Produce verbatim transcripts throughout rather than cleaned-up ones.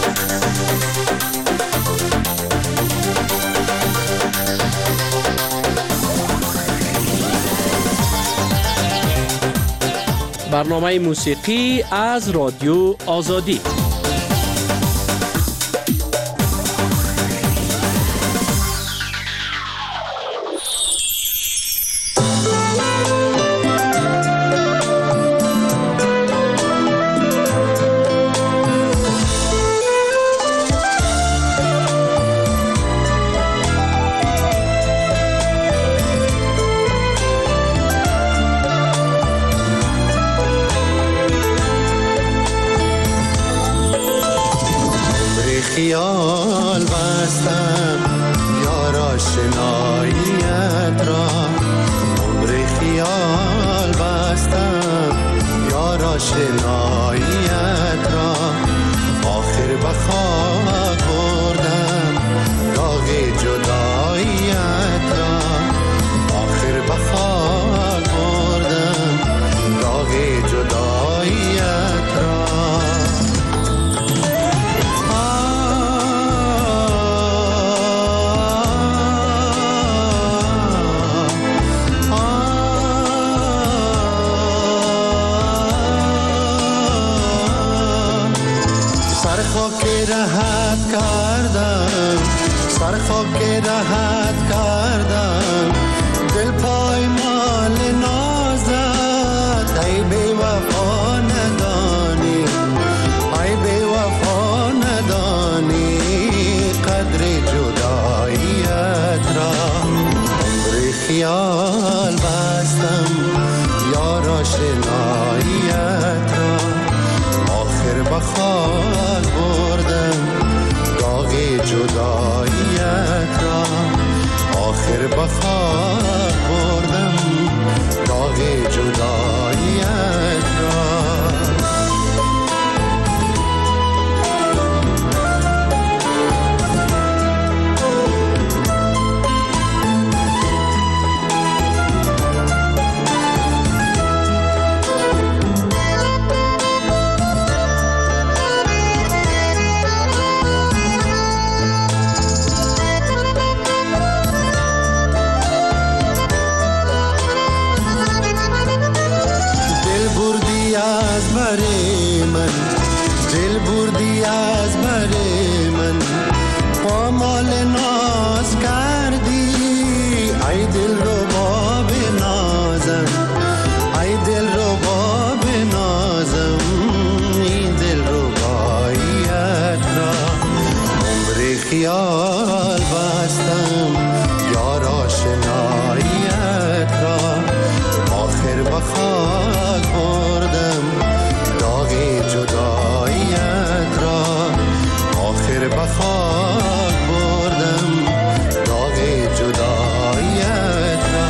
برنامه موسیقی از رادیو آزادی. خیال بستم یار آشناییت را، عمر خیال بستم یار آشناییت را، آخر به خاک بردم داغ جداییت را، آخر به خاک بردم داغ جداییت را. راحت کردم سر خاک راحت کردم دل پای مال نازت، ای بی وفا ندانی ای بی وفا ندانی قدر جداییت را، عمر خیال بستم یار آشناییت را، آخر به خاک بردم داغ جداییت را، آخر به خاک بردم داغ جداییت را. دل بردی از بر من پامال ناز کردی، ای دل رو باب نازم ای دل رو باب نازم این دل رو باییت را، عمر خیال بستم یار آشناییت را، آخر به خاک بردم داغ جداییت را، آخر به خاک بردم داغ جداییت را.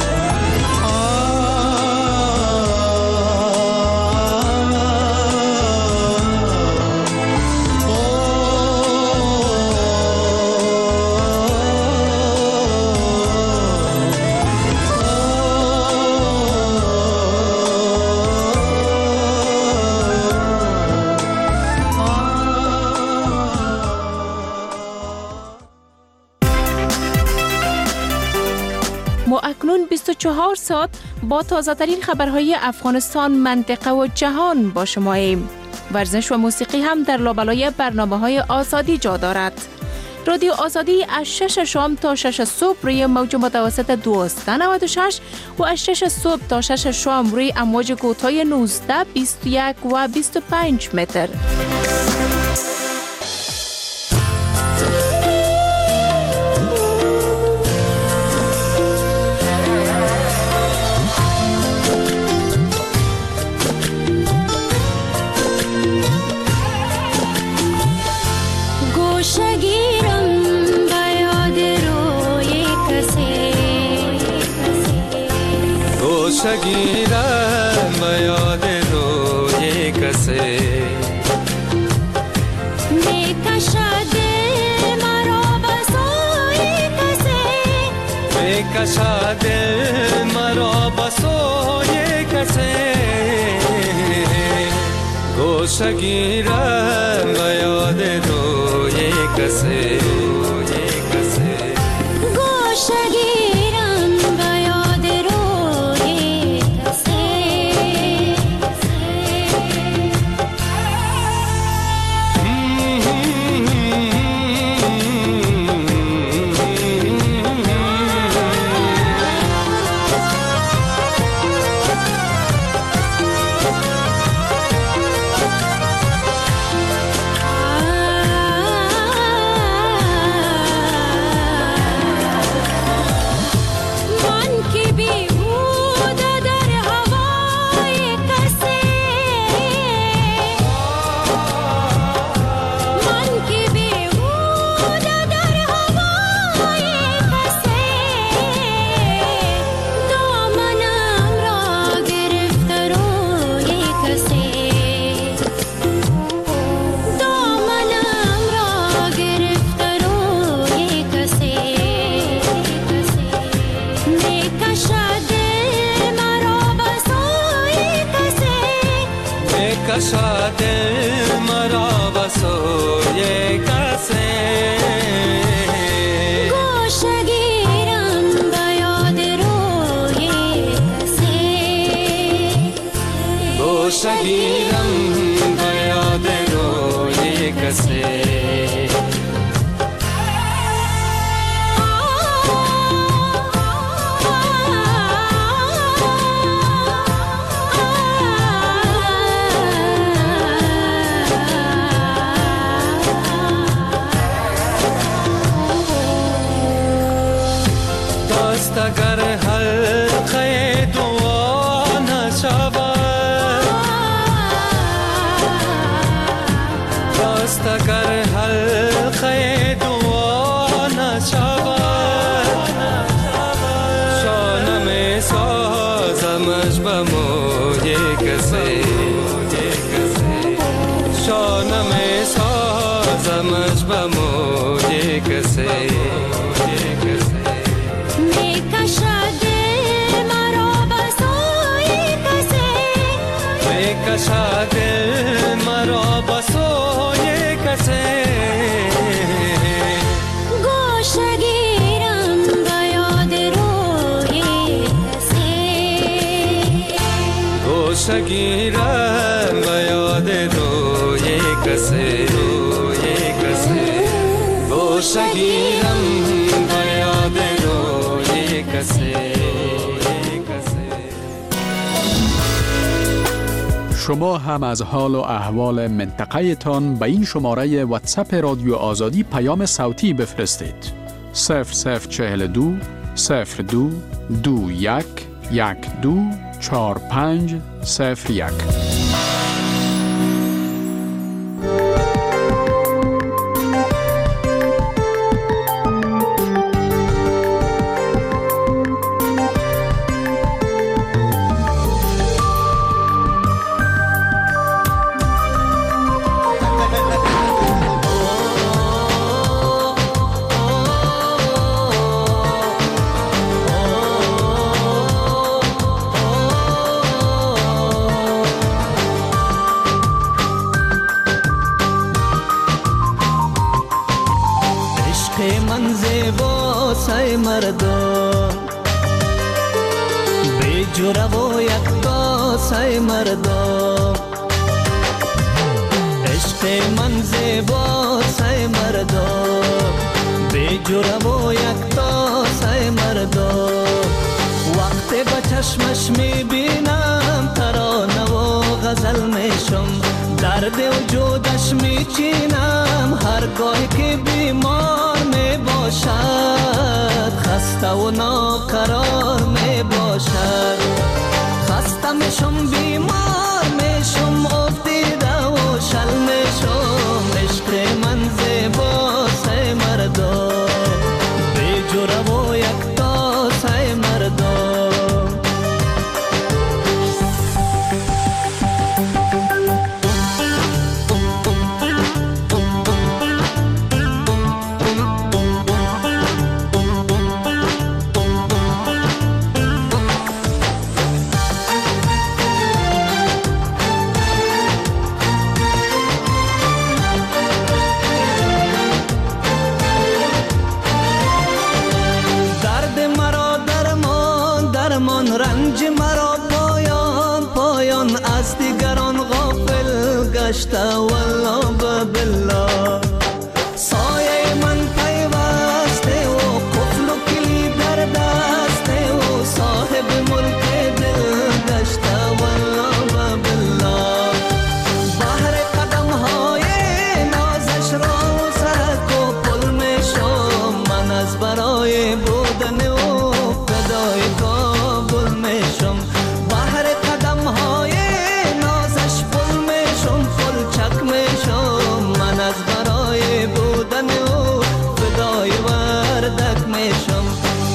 ما اکنون بیست و چهار ساعت با تازه ترین خبرهای افغانستان، منطقه و جهان با شماییم. ورزش و موسیقی هم در لابلای برنامه های آزادی جا دارد. رادیو آزادی از شش شام تا شش صبح روی موج متوسط دویست و نود و شش و از شش صبح تا شش شام روی امواج کوتاه نوزده، بیست و یک و بیست و پنج متر. شگیرم به یاد روی کسی می کشد مرا به سوی کسی می کشد مرا به سوی کسی گوشه گیرم به یاد روی کسی کشاد مرا بسوی کسی گوشگیرم به یاد روی کسی گوشگیرم به یاد روی کسی اگر حلقه دعا نشود راست اگر حلقه دعا نشود شانه می سازمش به موی کسی شانه می سازمش به موی کسی کشاد مرا بسوی کسی گوشگیرم به یاد روی کسی گوشگیرم به یاد روی کسی روی کسی گوشگیرم به یاد روی کسی. شما هم از حال و احوال منطقه تان به این شماره واتساپ رادیو آزادی پیام صوتی بفرستید. صفر صفر چهل دو صفر دو دو یک یک دو چهار پنج صفر یک. رنج مرا پایان پایان از دیگران غافل گشته والله بالله سایه من پیوسته و قفل و کلید در دسته و صاحب ملک دل گشته والله بالله بحر قدم های نازش را و سرک و پل می شم من از برای بودن و فدای کابل می شم بحر قدم های نازش پل می شم پل چک می شم من از برای بودن و فدای وردک می شم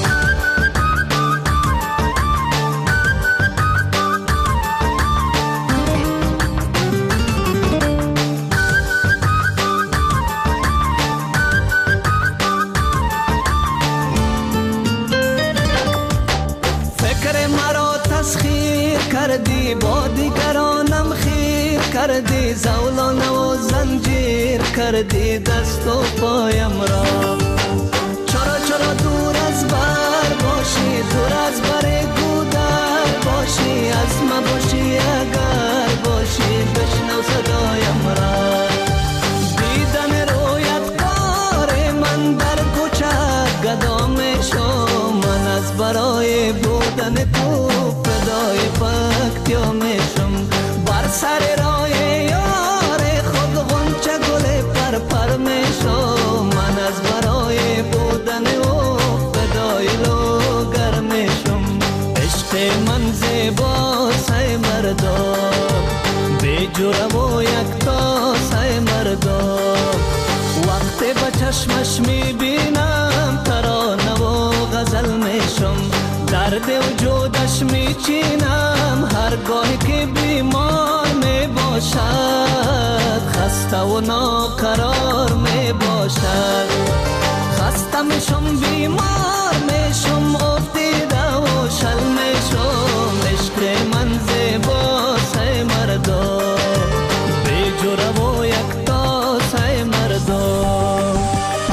فکر مرا تسخیر کردی با دیگرانم خیر کردی زولانه و زنجیر کردی دست و پایم را چرا چرا دور از بر باشی دور از بر گودر باشی از ما باشی اگر باشی بشنو صدایم را دیدن رویت کار من در کوچه گدا می شم من از برای بودن تو فدای پکتیا می شم بر سر راه یار خود غنچه گل پر پر می شم من از برای بودن او فدای لوگر می شم عشق من زیبا سای مردم بی جوره و یکتا سای مردم وقتی به چشمش می بینم ترانه و غزل می شم درد وجودش می چینم هرگاهی که بیمار می باشد خسته و ناقرار می باشد خسته می شم بیمار می شم افتیده و شل می شم عشق من زیبا سای مردم بی جوره و یکتا سای مردم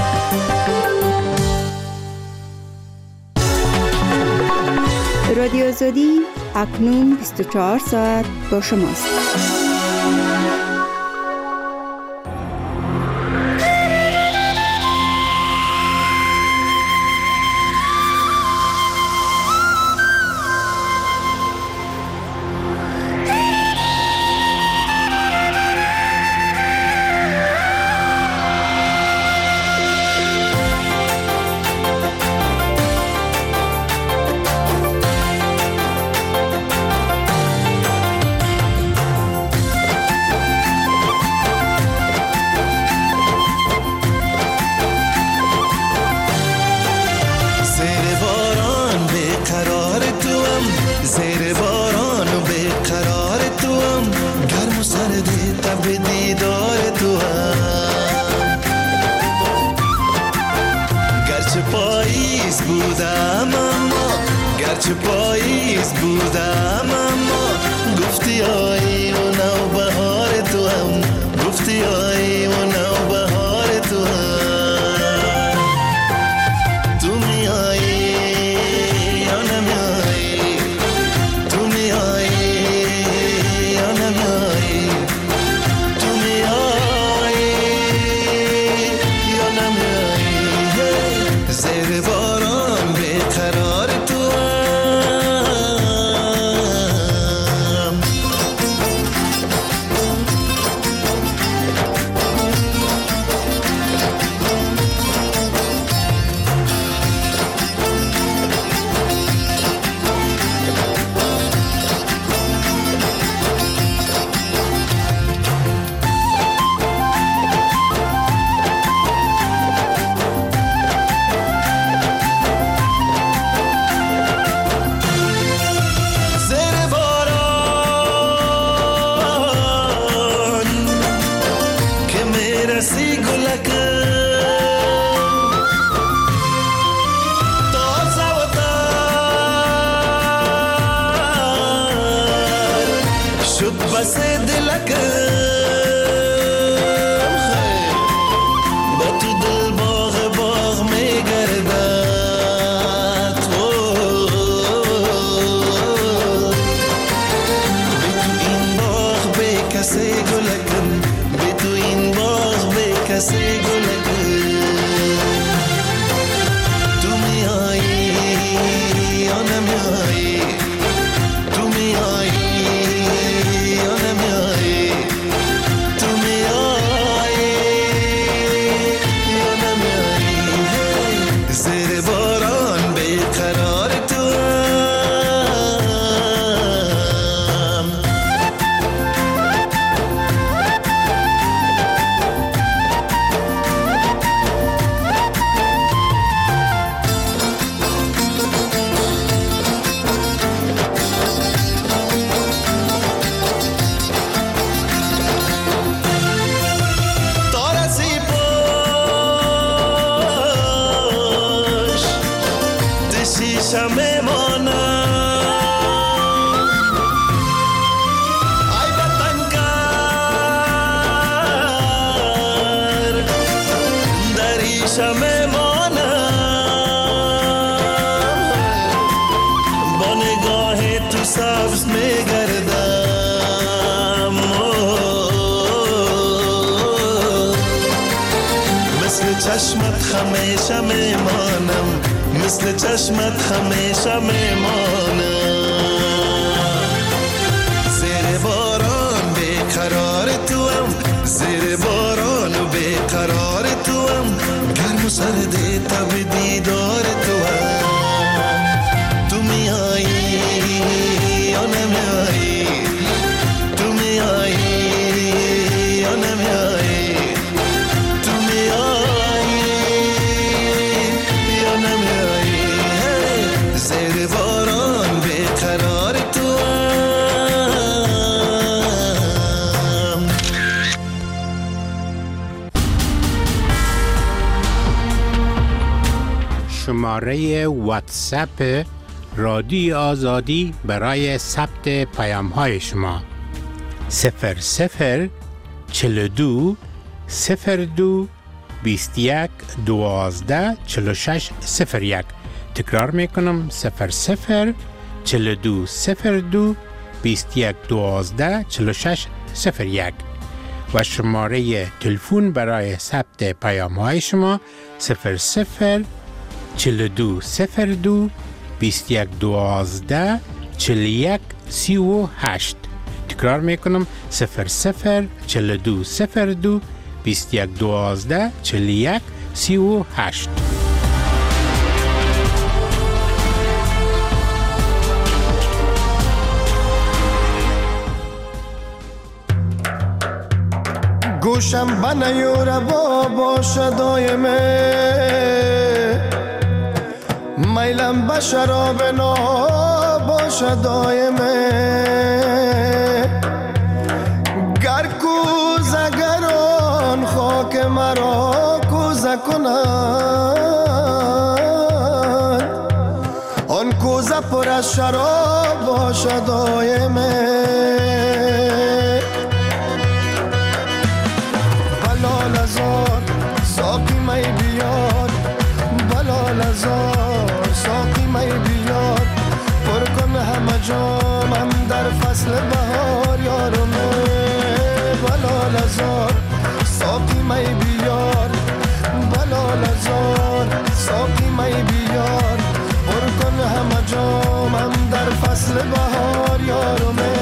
رادیو آزادی اکنون بیست و چهار ساعت با شماست. گرچه پاییز بودم اما گفتی آیی و نوبهار تو هم گفتی آیی و نوبهار تو هم تو میایی یا نمیایی تو میایی یا نمیایی تو میایی یا نمیایی زیر باران بیقرار تو کسی گلگه تو میایی یا نمیایی تو میایی یا نمیایی تو میایی یا نمیایی زیر باران بیقرار تو چشمت همیشه میمانم مثل چشمت همیشه میمانم زیر باران بیقرار تو هم زیر باران و بیقرار تو هم گرم و سردی تب دیدار تو هم تو میایی یا نمیایی تو میایی یا نمیایی زیر باران بیقرار تو هم شماره واتساپ رادیو آزادی برای ثبت پیام های شما صفر صفر چهل و دو صفر دو بیست و یک دوازده چهل و شش صفر یک. تکرار میکنم صفر صفر چهل و دو صفر دو بیست و یک دوازده چهل و شش صفر یک و شماره تلفن برای ثبت پیام های شما صفر صفر چهل و دو صفر دو بیست و یک دوازده چهل و یک سی و هشت. تکرار میکنم صفر صفر چهل و دو صفر دو بیست و یک دوازده چهل و یک سی و هشت. گوشم بنیور با باشه دایمه میلم به شراب نا باشه دایمه گر کوزه گران خاک مرا کوزه کنند آن کوزه پر از شراب باشه دایمه ساقی می بیار بلال ازار ساقی می بیار پر کن همه جامم در فصل بهار یارمه بلال ازار ساقی می بیار بلال ازار ساقی می بیار پر کن همه جامم در فصل بهار یارمه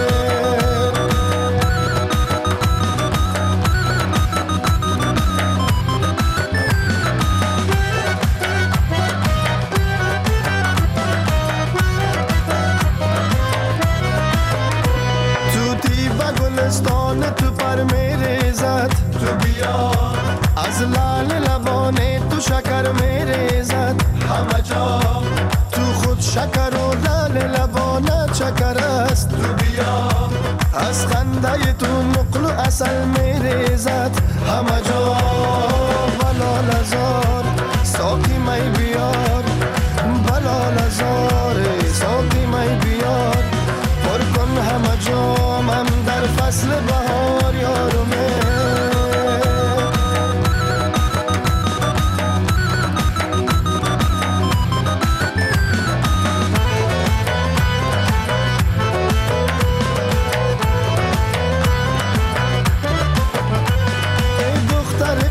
گلستان تو پر میریزد تو بیا از لال لبانه تو شکر میریزد همه جا تو خود شکر و لال لبانه شکر است تو بیا از خنده تو نقل و اصل میریزد همه جا بلال ازار ساقی می بیار بلال ازار ساقی می بیار پر کن همه جامم در فصل بهار یارمه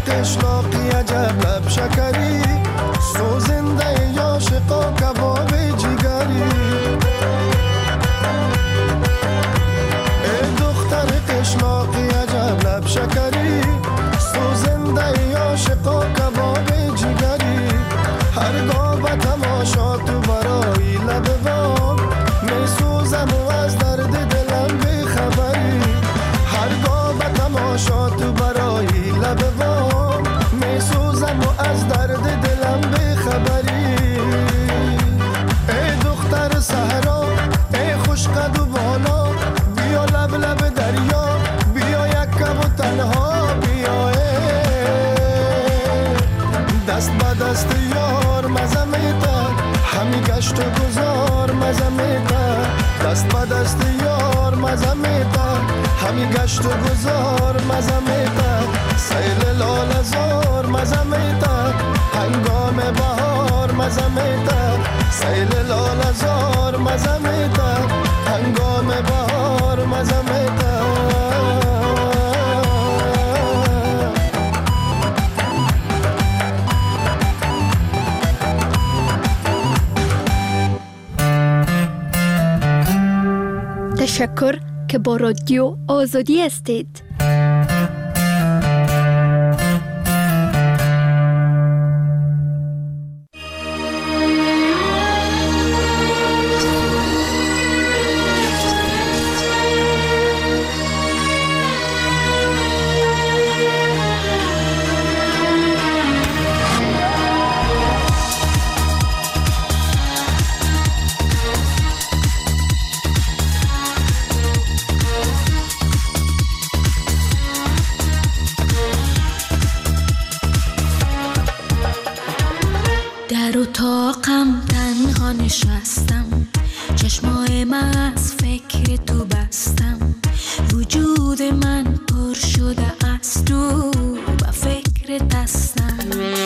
قشلاقی عجب لب شکری سوزنده عاشقا کباب جگری ای دختر قشلاقی عجب لب شکری سوزنده عاشقا کباب جگری هرگاه به تماشا تو برای لب وام می سوزم و از درد دلم بخبری هرگاه به تماشا تو برای لب وام می سوزم و از درد دلم بخبری ای دختر صحرا ای خوش قد و بالا بیا لب لب دریا بیا یک کم و تنها بیا دست به دست یار مزمیتا همی گشت و گذار مزمیتا دست به دست یار مزمیتا همی گشت و گذار مزمیتا سیل لال زار مزمیتا هنگام بهار مزمیتا سیل لال زار مزمیتا هنگام بهار مزمیتا تشکر که با رادیو آزادی هستید. در اتاقم تنها نشستم چشمای من از فکر تو بستم وجود من پر شده از تو و فکر دستم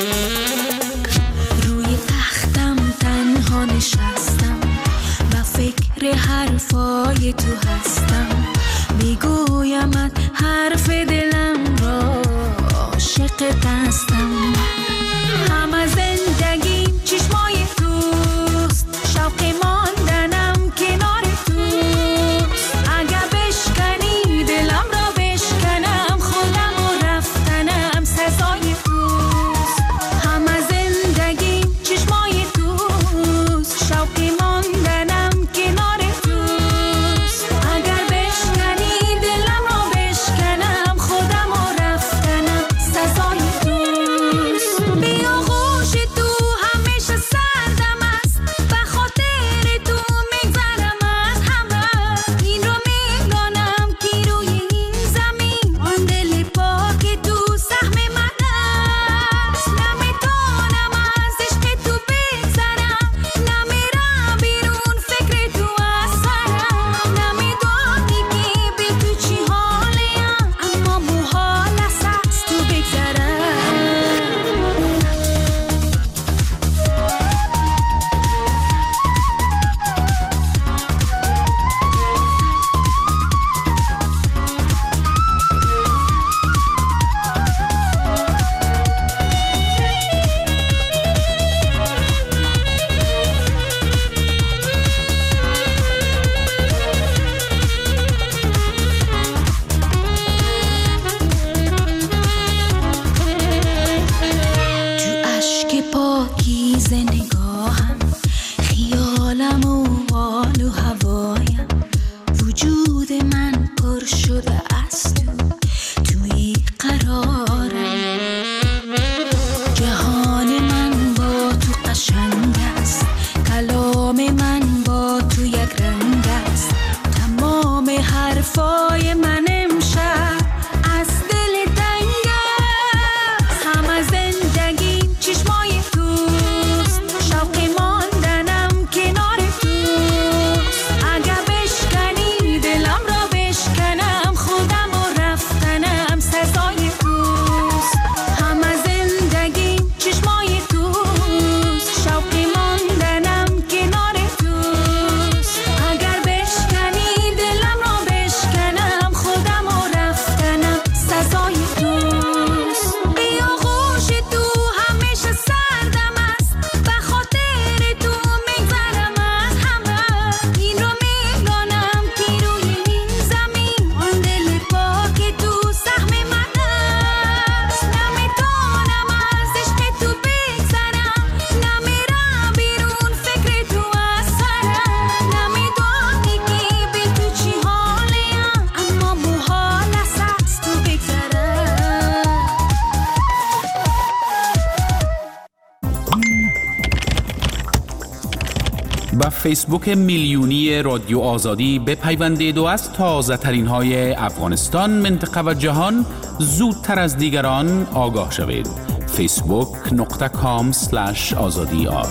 روی تختم تنها نشستم و فکر حرفای تو هستم میگویمت حرف دلم را عاشق دستم همه زندگیم چشمای توست شوق ماندنم کنار توست اگر بشکنی دلم را بشکنم خودم و رفتنم سزای توست همه زندگیم چشمای توست شوق ماندنم کنار توست اگر بشکنی دلم را بشکنم خودم و رفتنم سزای توست بیا غوش تو همیشه سردم است به خاطر تو میگذرم از همه این رو میدانم که روی این زمین آن دل پاک تو سهم من است نمیتونم از عشق تو بگذرم نمیرم بیرون فکر تو از سرم نمیدانی که به تو چی حالیم اما محال است از تو بگذرم تو اشک پاکیز نگاهم خیالم و حال و هوایم وجود من پر شده از تو توی قرارم جهان من با تو قشنگ است کلام من با تو یک رنگ است تمام حرفای من امشب از دل تنگ است همه زندگیم چشمای توست به فیسبوک میلیونی رادیو آزادی بپیوندید و از تازه ترین های افغانستان، منطقه و جهان زودتر از دیگران آگاه شوید. فیسبوک نقطه کام سلش آزادی آر.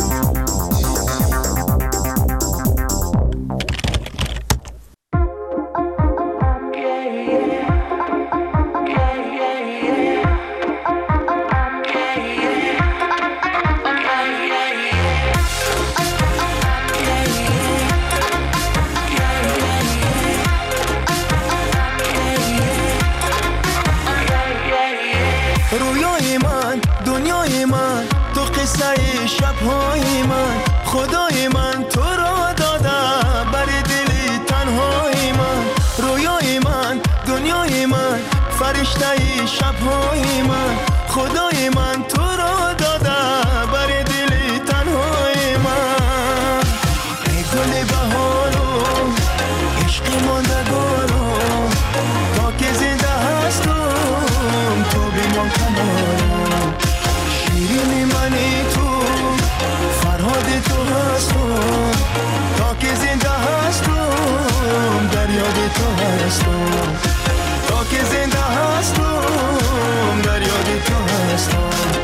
رویای من، دنیای من، تو قصه شبهای من، خدای من تو را داده بر دل تنهای من. رویای من، دنیای من، فرشته شبهای من، خدای من تو را داده بر دل تنهای من. ای گل بهارو، عشق ماندگارو، تا که زنده هستم تو بیمان کنارم. شیرین منی تو، فرهاد تو هستم، تا که زنده هستم در یاد تو هستم. تا که زنده هستم در یاد تو هستم.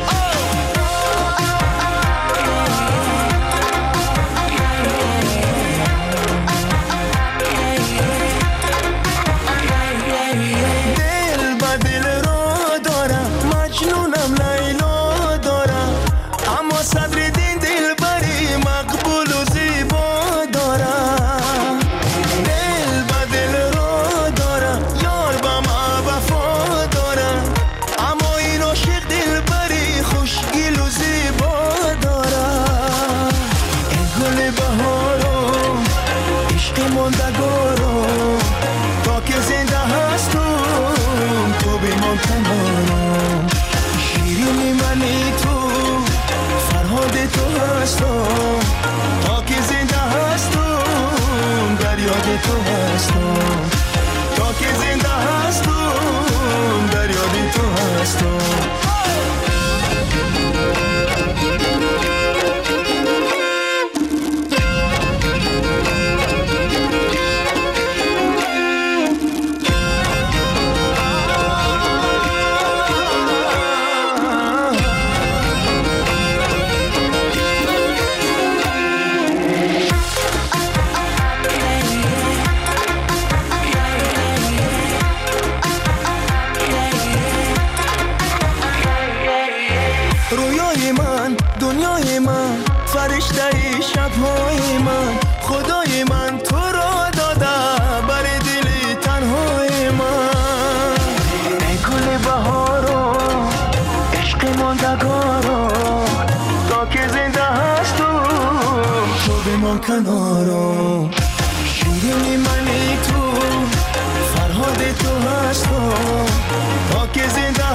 کنارم. شیرین منی تو، فرهاد تو هستم، تا که زنده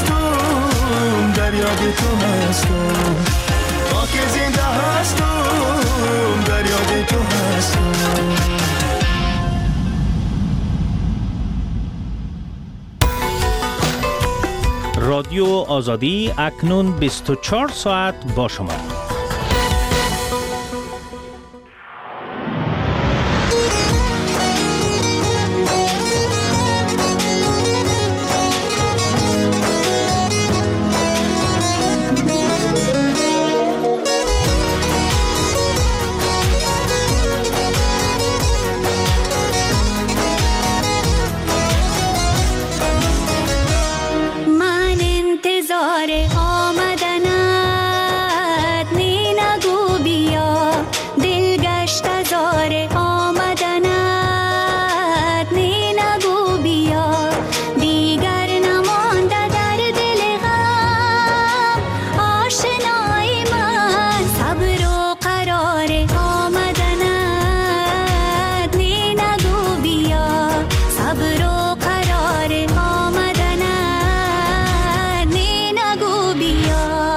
هستم در یاد تو هستم. تا که زنده هستم در یاد تو هستم. رادیو آزادی اکنون بیست و چهار ساعت با شما. بیا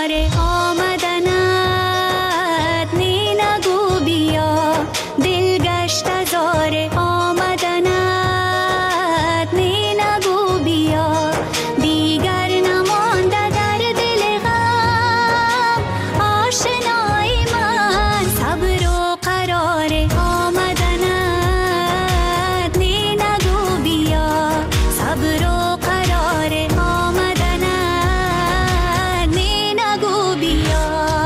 انتظار آمدنت نی نگو بیا دل گشت زار آمدنت نی نگو بیا دیگر نمانده در دل غم آشنای من صبر و قرار آمدنت نی نگو بیا صبر و قرار آمدنت نی نگو بیا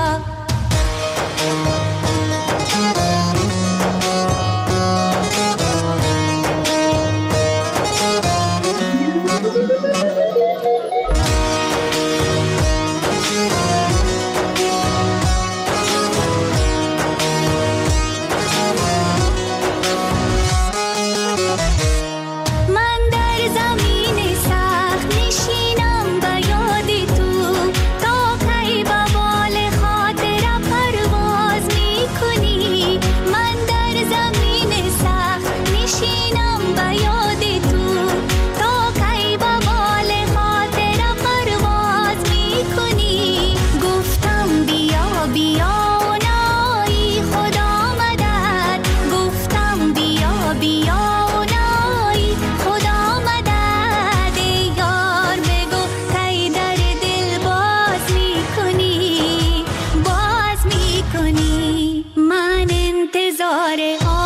من در زمین سخت نشینم به یاد تو تا کی به بال خاطر پرواز می کنی من در زمین سخت نشینم به یاد تو تا کی به بال خاطر پرواز می کنی گفتم بیا بیا و نایی خدا مدد گفتم بیا بیا و نایی خدا مدد ای یار بگو کی در دل باز می کنی باز می کنی من انتظار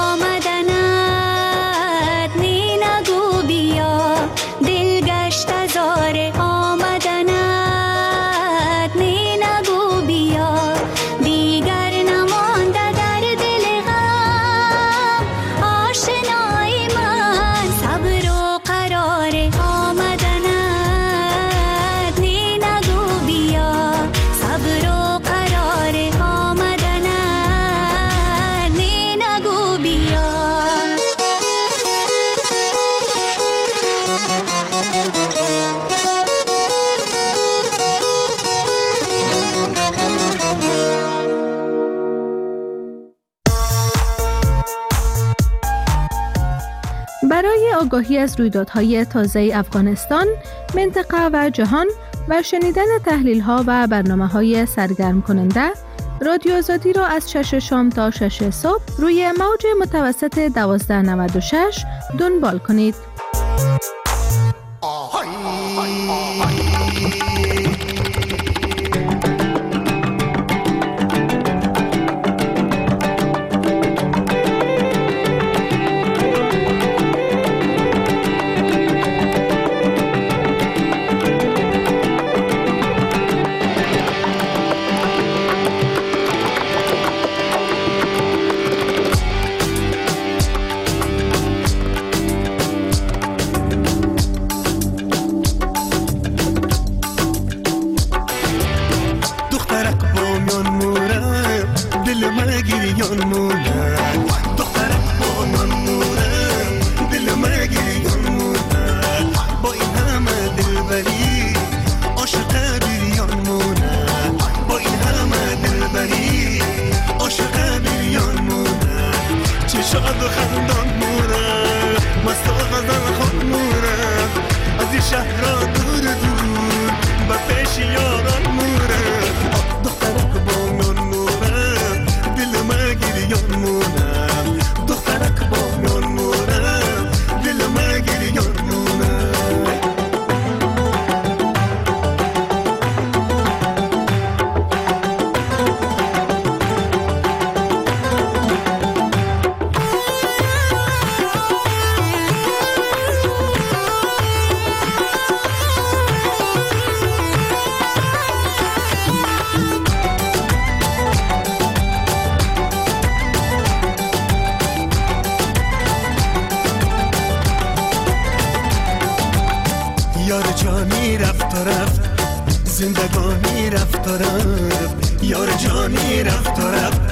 آمدنت نی نگو بیا دل گشت زار آمدنت نی نگو بیا دیگر نمانده در دل غم آشنای من صبر و قرار آمدنت نی نگو بیا صبر و قرار آمدنت نی نگو بیا برای آگاهی از رویدادهای تازه افغانستان، منطقه و جهان و شنیدن تحلیل‌ها و برنامه‌های سرگرم کننده، رادیو آزادی را از شش شام تا شش صبح روی موج متوسط دوازده نود و شش دنبال کنید. یار جانی رفت و رفت زندگانی رفت و رفت یار جانی رفت و رفت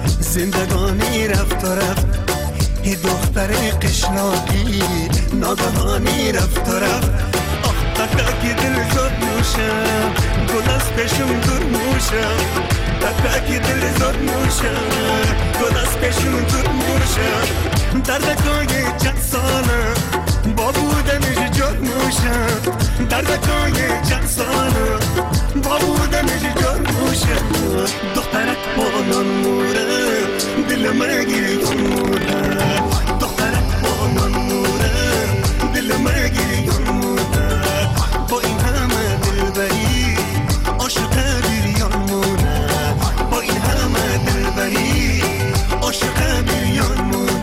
زندگانی رفت و رفت ای دختر قشلاقی ناگهانی رفت و رفت آخ تکاکی دل زد نوشم گل از پیشم دور موشم تکاکی دل زد نوشم گل از پیشم دور موشم دردکای چند ساله با بودنش جد موشم دردکای چند ساله با بودنش جد موشم دخترک بالان موره دل مگیری یان موره دخترک بالان موره دل مگیری یان موره با این همه دلبری عاشق بیریان موره با این همه دلبری عاشق بیریان موره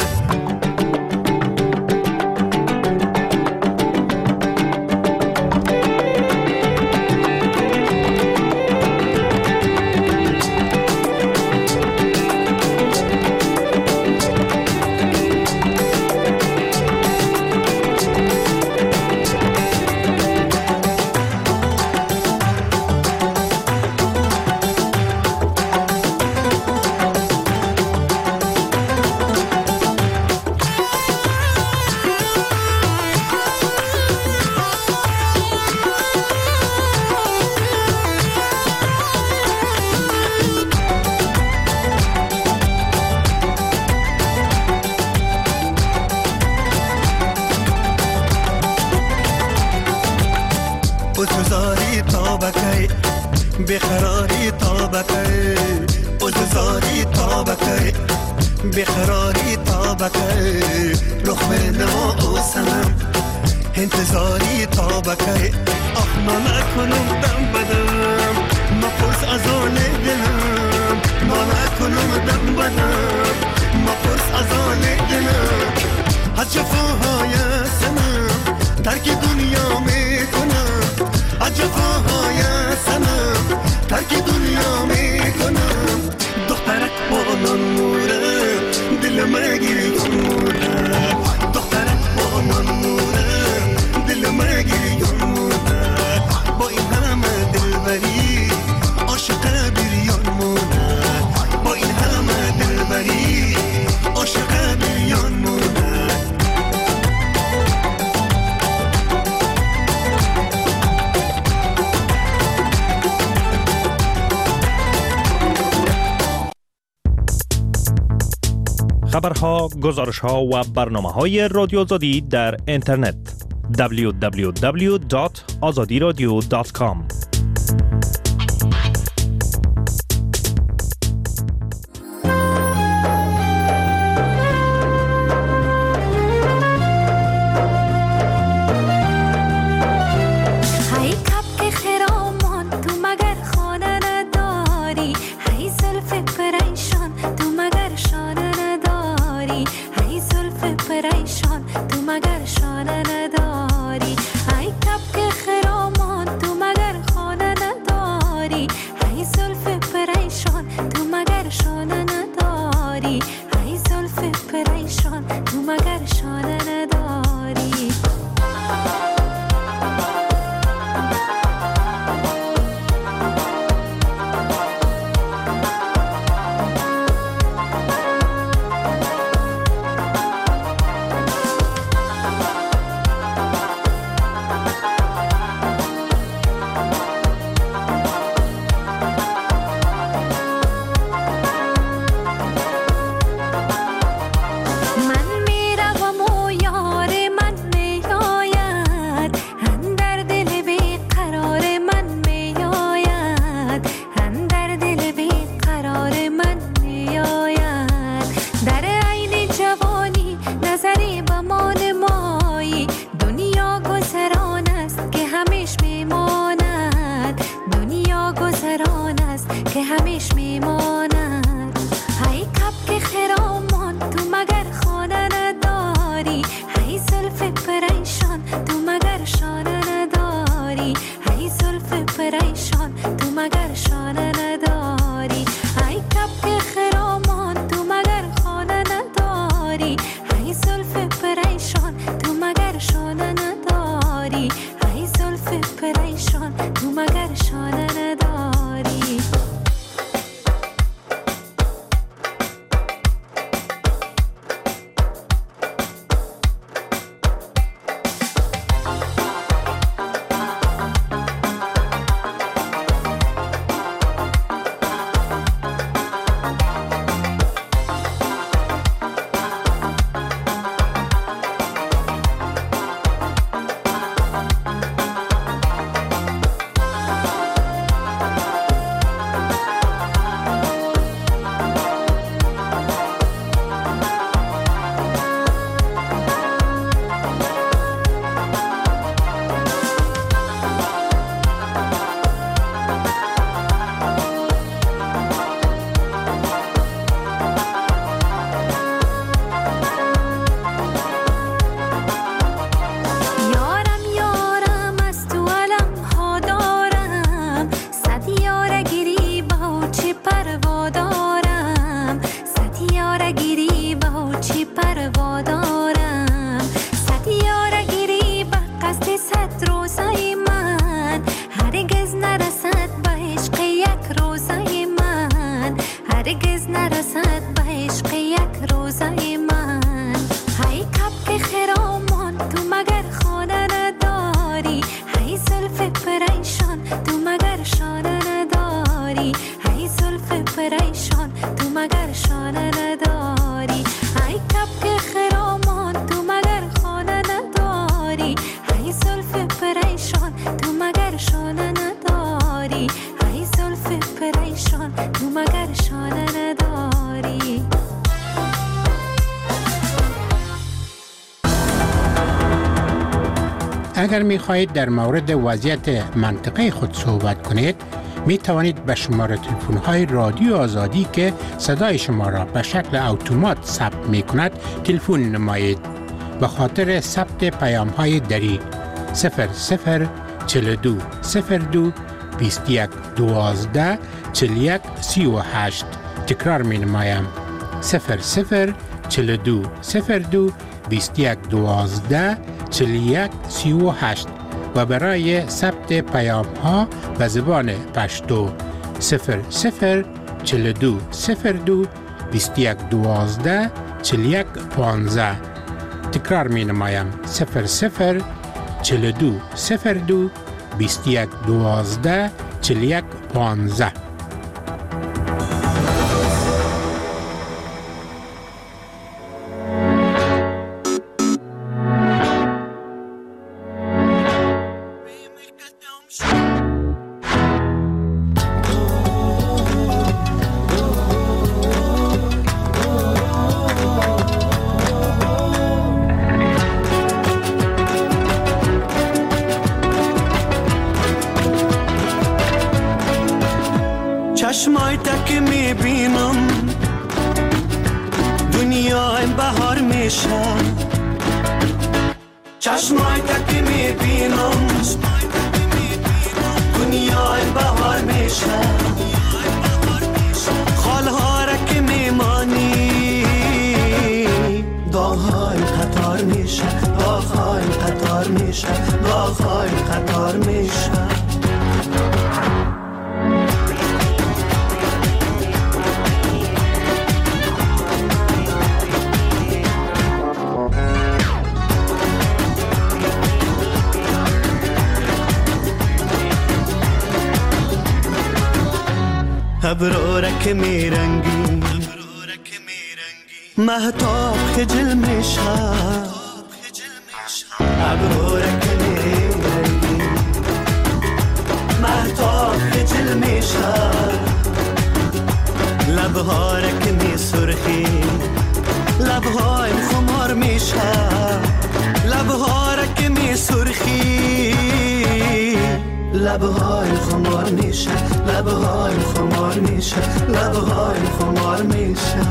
بزاری تابکی بخراری تابکی بزاری تابکی بخراری تابکی رخ نما او سنم انتظاری تابکی آخ ما نکنم دم بدم ما پرس از آن دلم ما نکنم دم بدم ما پرس از آن دلم از جفاهای سنم ترک دنیا میکنم از جفاهای سنم ترک دنیا میکنم دخترک بالان موره دل مگیری یان موره دخترک بالان موره دل مگیری یان موره با این همه دلبری عاشق بیریان موره با این همه دلبری عاشق بیریان موره خبرها، گزارش‌ها و برنامه‌های رادیو آزادی در اینترنت دبلیو دبلیو دبلیو دات آزادی رادیو دات کام. پریشان تو مگر شانه نداری، ای زلف پریشان تو مگر شانه نداری، ای کبک خرامان تو مگر خانه نداری، ای زلف پریشان تو مگر شانه نداری، ای زلف پریشان تو مگر شانه نداری. اگر می خواهید در مورد وضعیت منطقه خود صحبت کنید، می توانید به شماره تلفن های رادیو آزادی که صدای شما را به شکل اتومات ثبت می کند تلفن نمایید. به خاطر ثبت پیام های دری صفر صفر چهل و دو صفر دو بیست و یک دوازده چهل و یک سی و هشت تکرار می نمایم. صفر صفر چهل و دو صفر دو بیست و یک دوازده چهل و یک سی و هشت و برای ثبت پیام ها به زبان پشتو صفر صفر چهل و دو صفر دو بیست و یک دوازده چهل و یک پانزده. تکرار می نمایم. صفر صفر چهل و دو صفر دو بیست و یک دوازده چهل و یک پانزده. چشمای تک میبینم دنیای بهار میشه، چشمای تک میبینم دنیای بهار میشه، خالها را که میمانی داغهای قطار میشه، داغهای قطار میشه، داغهای قطار میشه. ابرو را که میرنگی مهتاب خجل میشه، ابرو را که میرنگی مهتاب خجل میشه، لبها را که میسرخی لبهای خمار میشه، لبها را که میسرخی لبهای خمار میشه، لبهای خمار میشه، لبهای خمار میشه.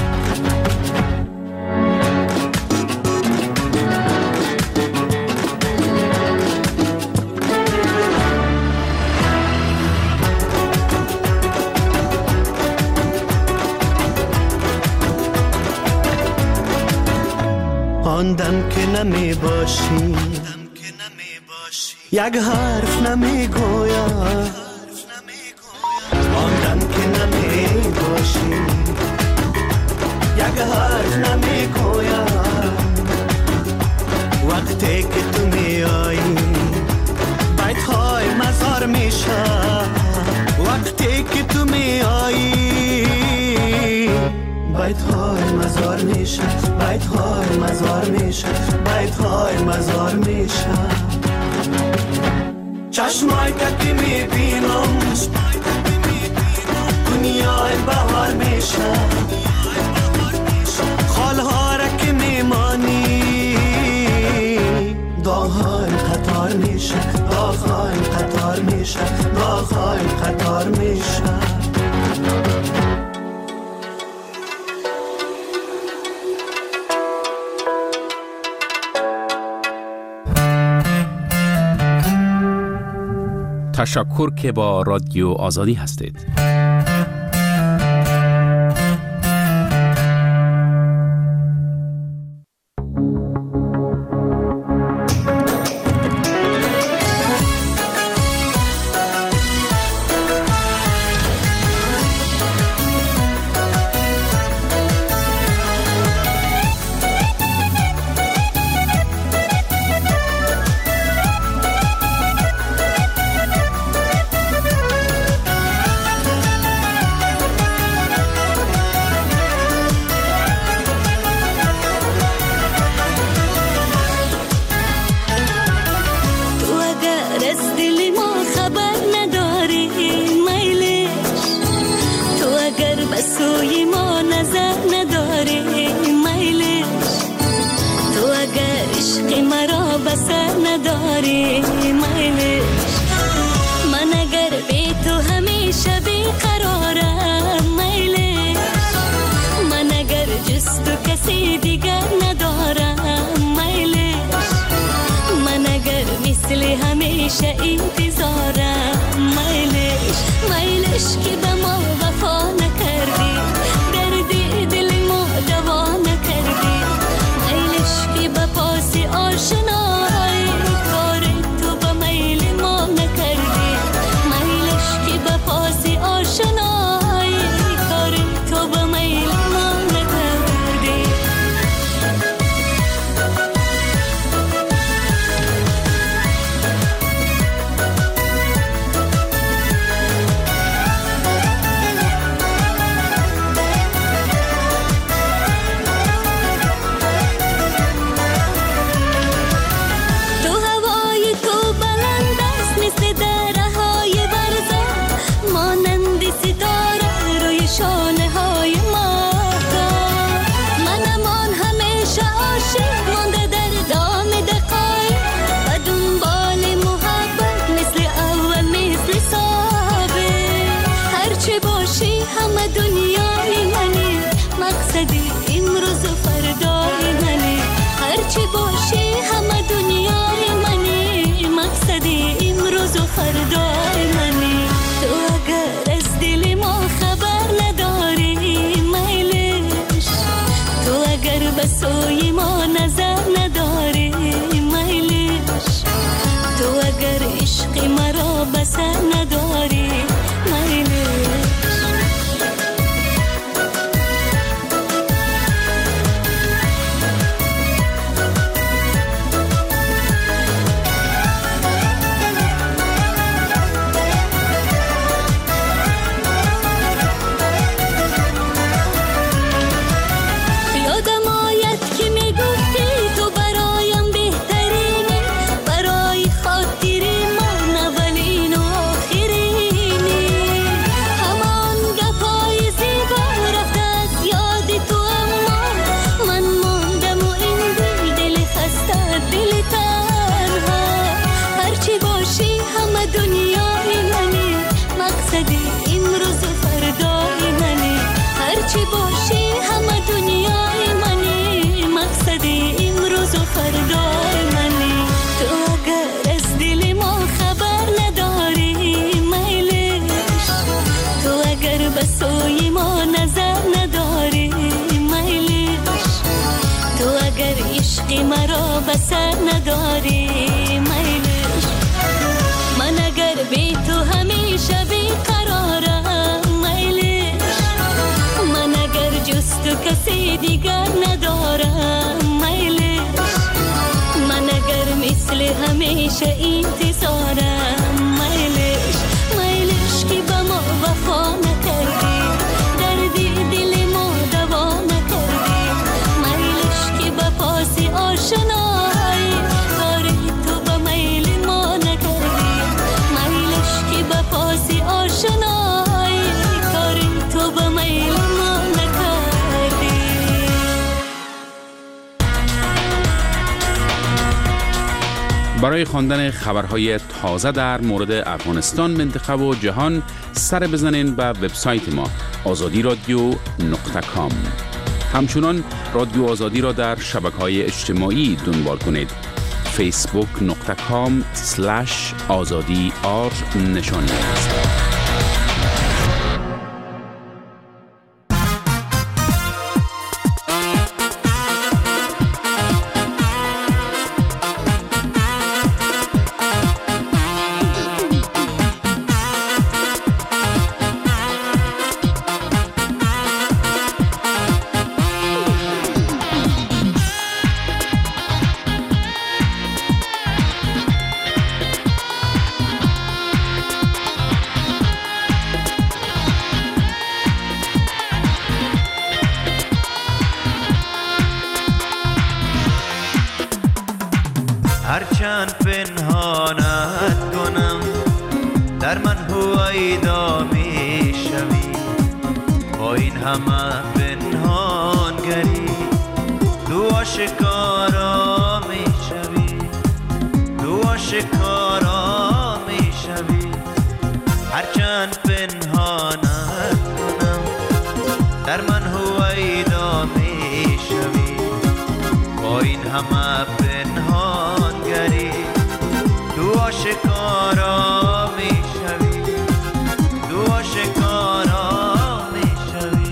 آن دم که نمی باشی یک حرف نمی گویم، آن دم که نمی باشی یک حرف نمی گویم، وقتی که تو می آیی بیت های مزار میشه، وقتی که تو می آیی بیت های مزار میشه، بیت های مزار میشه، بیت های مزار میشه. چشمای که میبینم دنیای بهار میشه، خالها را که میمانی داغهای قطار میشه، داغهای قطار میشه، داغهای قطار میشه. تشکر که با رادیو آزادی هستید. نداری میلش. من اگر بی تو همیشه بیقرارم میلش. من اگر جز تو کسی دیگر ندارم میلش. من اگر مثل همیشه انتظارم میلش. میلش که به ما وفا نکردی، دردی دل ما دوا نکردی. میلش که به پاس آشنایی کار تو به میل ما نکردی. میلش که به پاس آشنایی کار تو به میل ما نکردی. هرچی باشی همه دنیای منی، مقصدی امروز و فردای منی. تو اگر از دل ما خبر نداری میلش، تو اگر به سوی ما نظر نداری میلش، تو اگر عشق مرا به سر نداری میلش. مرا بسر نداری میلش. من اگر بی تو همیشه بیقرارم میلش. من اگر جز تو کسی دیگر ندارم میلش. من اگر مثل همیشه انتظارم میلش. میلش که به ما وفا نکردی، دردی دل ما دوا نکردی. میلش که به پاس آشنایی کار تو به میل ما نکردی. میلش که به پاس آشنایی کار تو به میل ما نکردی. برای خواندن خبرهای تازه در مورد افغانستان، منطقه و جهان سر بزنین به وبسایت ما آزادی رادیو نقطه کام. همچنان رادیو آزادی را در شبکه‌های اجتماعی دنبال کنید. فیسبوک نقطه کام سلش آزادی آر نشانی است. هرچند پنهانت کنم در من هویدا می شوی. با این همه پنهانگری تو آشکارا می شوی. تو آشکارا هرچند پنهانت کنم در من هویدا می شوی، با این همه پنهانگری تو آشکارا می شوی، تو آشکارا می شوی.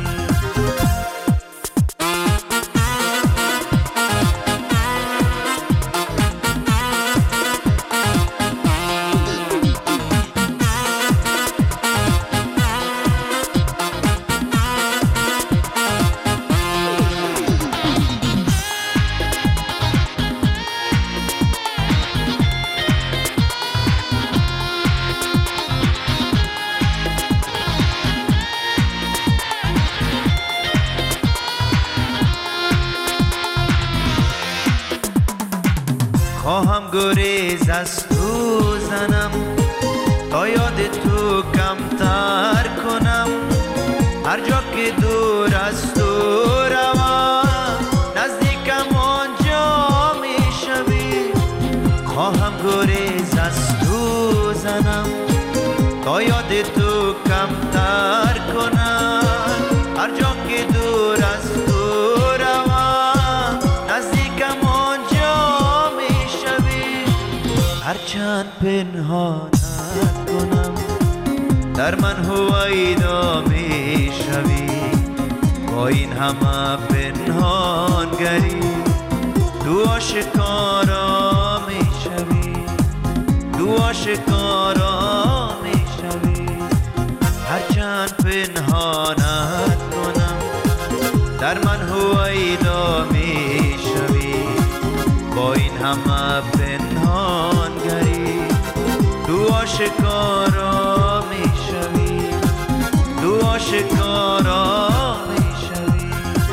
خواهم گریز از تو زنم تا یاد تو کمتر کنم، هر جا که دور از تو روم نزدیکم آنجا می شوی. خواهم گریز از تو زنم تا یاد تو کمتر کنم، هر جا که دور از تو روم نزدیکم آنجا می شوی. هرچند پنهانت کنم در من هویدا می شوی، با این همه پنهانگری تو آشکارا می شوی، تو آشکارا می شوی. هرچند پنهانت کنم در من هویدا می شوی، با این همه پنهانگری تو آشکارا می شوی، تو آشکارا می شوی.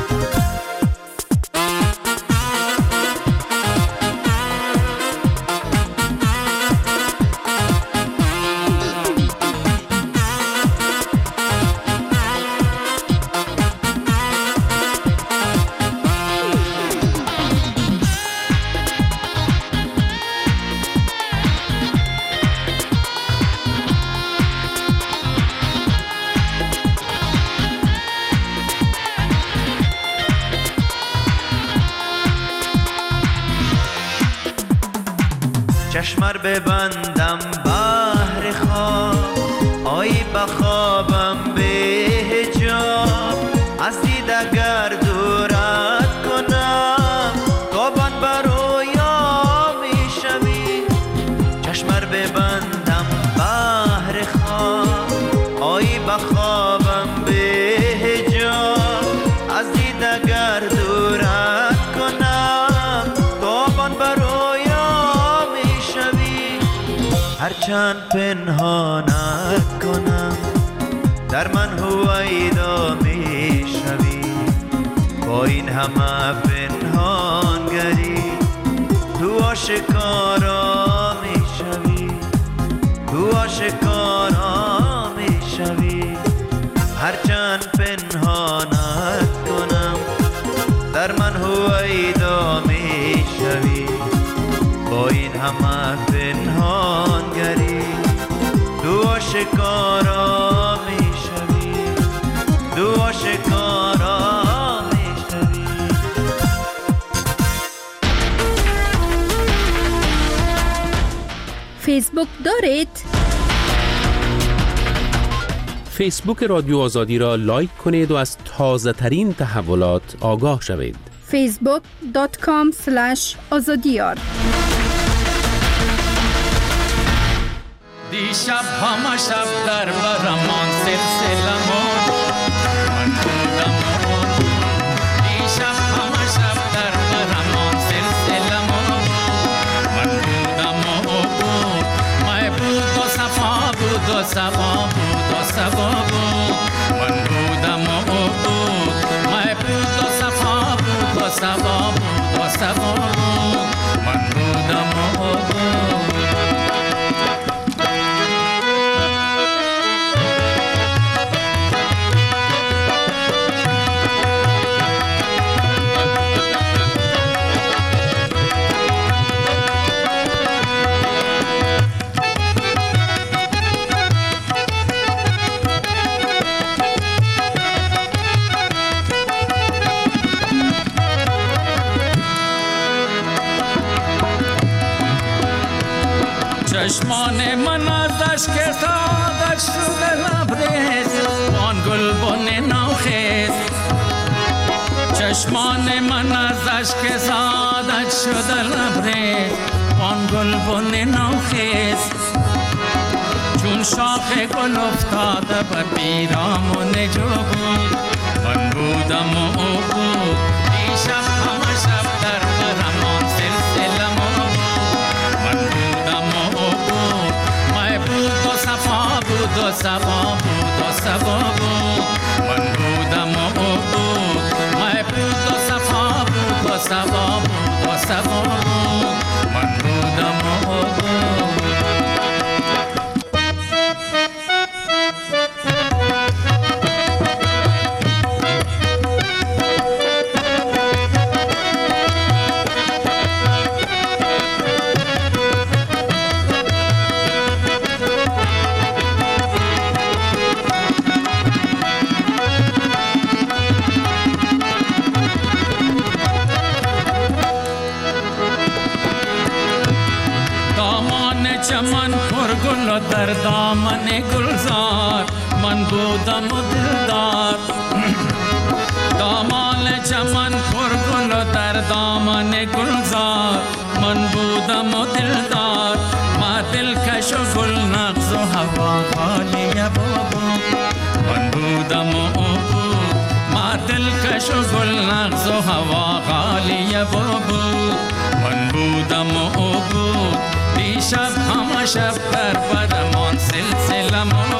چشمر ببندم بحر خواب، آیی بخوابم به حجاب، از دید اگر دورت کنم تابان برویا می شوی. چشمر ببندم بحر خواب، آیی بخوابم به حجاب، از دید اگر دورت کنم تابان برویا. هرچند پنهانت کنم در من هویدا می شوی، با این همه پنهانگری تو آشکارا می شوی، تو آشکارا می شوی. هرچند پنهانت کنم در من هویدا می شوی، با این همه پنهانگری تو آشکارا می شوی، تو آشکارا می شوی. فیسبوک دارید؟ فیسبوک رادیو آزادی را لایک کنید و از تازه ترین تحولات آگاه شوید. فیسبوک دات کام اسلش آزادیار. دیشب همه شب در برمان سلسلمون من بودم و دیشب همه شب در برمان سلسلمون من بودم و بود مای بود و صفا بود و صفا بود و صفا بود من بودم و بود مای بود و صفا بود و صفا بود و صفا بود من بودم و بود. سعادت شده لبریز آن گل بن نوخیز چشمان من از اشک سعادت شده لبریز آن گل بن نوخیز چون شاخ گل افتاده بر پیرامون جو بود من بودم و او بود دیشب همه شب در برمان سلسله ما بود من بودم و او بود مای بود و صفا بود و صفا بود و صفا بود من بودم و او بود مای بود و صفا بود و صفا بود و صفا بود من بودم و او بود چمن پر گل و در دامن گلزار من بودم و دلدار دامان چمن پر گل و در دامن گلزار من بودم و دلدار ما دلکش و گل نغز و هوا خالی بابا من بودم و بود ما دلکش و گل نغز و هوا خالی بابا من بودم و بود دیشب همه شب در برمان سلسله ما